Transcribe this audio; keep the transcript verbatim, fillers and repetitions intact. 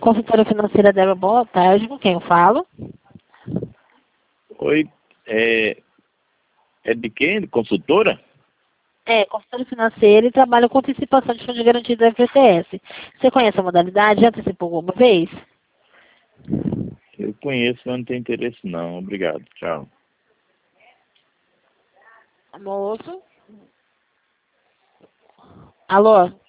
consultora financeira Débora, boa tarde, com quem eu falo? Oi, é, é de quem? Consultora? É, consultora financeira e trabalha com antecipação de fundo de garantia do F G T S. Você conhece a modalidade? Já antecipou alguma vez? Eu conheço, mas não tenho interesse não. Obrigado, tchau. Moço? Alô?